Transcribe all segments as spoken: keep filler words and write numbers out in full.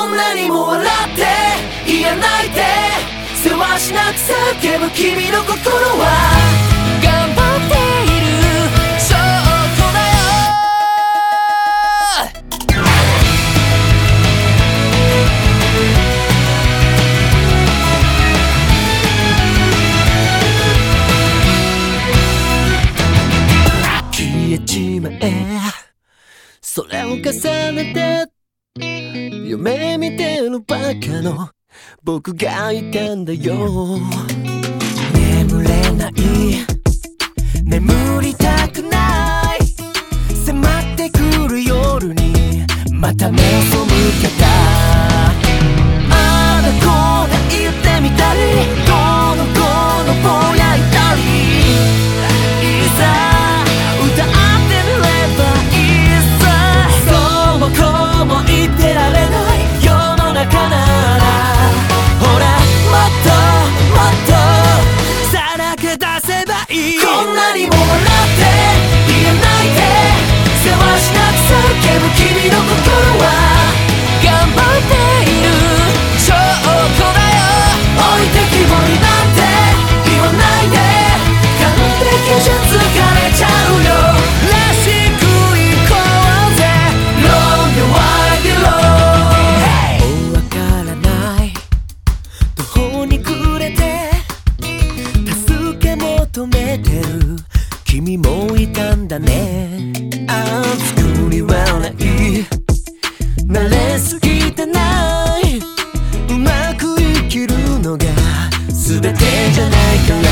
こんなにも笑っていや泣いてせわしなく叫ぶ君の心は頑張っている証拠だよ消えちまえそれを重ねて夢見てるバカの僕がいたんだよ眠れない眠りたくない迫ってくる夜にまた目を背けたあだこだ言ってみたりどの子のぼやいたりいざ歌ってみればいいさそうもこうも言ってられない世の中ならほらもっともっとさらけ出せばいいこんなにも笑って言えないでせわしなく叫ぶ君の心は頑張っている証拠だよ置いてきぼりなんて言わないで完璧じゃ疲れちゃうよらしくいこうぜ Long the wild road もうわからない途方に暮れて助け求めてる君もいたんだね作り笑い慣れすぎてないうまく生きるのが全てじゃないから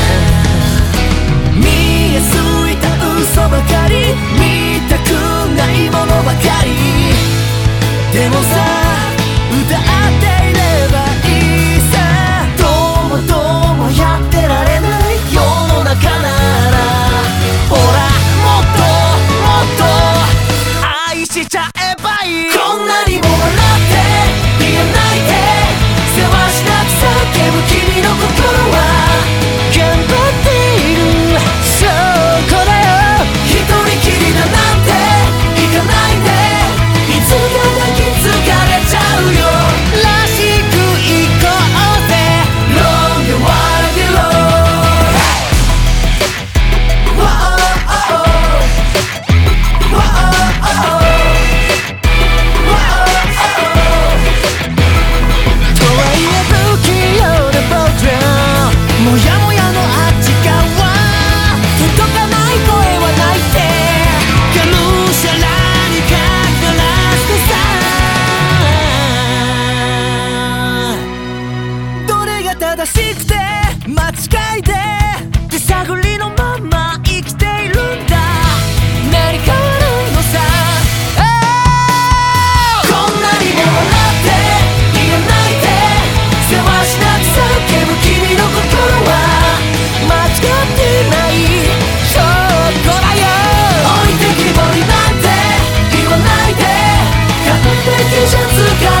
見えすいた嘘ばかり見たくないものばかりでもさ歌っていればいいさどうもどうもやってられない世の中ならほらもっともっと愛しちゃえばいいこんなにも笑って言えないでせわしなく叫ぶ君の心は頑張っている証拠だよ一人きりだなんて行かないでいつか抱きつかれちゃうよらしくいこうぜ Long the wild road Whoa oh oh Whoa oh oh Whoa oh oh とはいえ不器用な僕らもやもやのあっち側届かない声はないってがむしゃらにかからしてさどれが正しくて間違いで手探りのまま生きているんだ何かあるのさこんなにも笑って言えないでせわしなく叫ぶ君の心は間違ってない証拠だよ置いてきぼりなんて言わないで完璧じゃ疲れ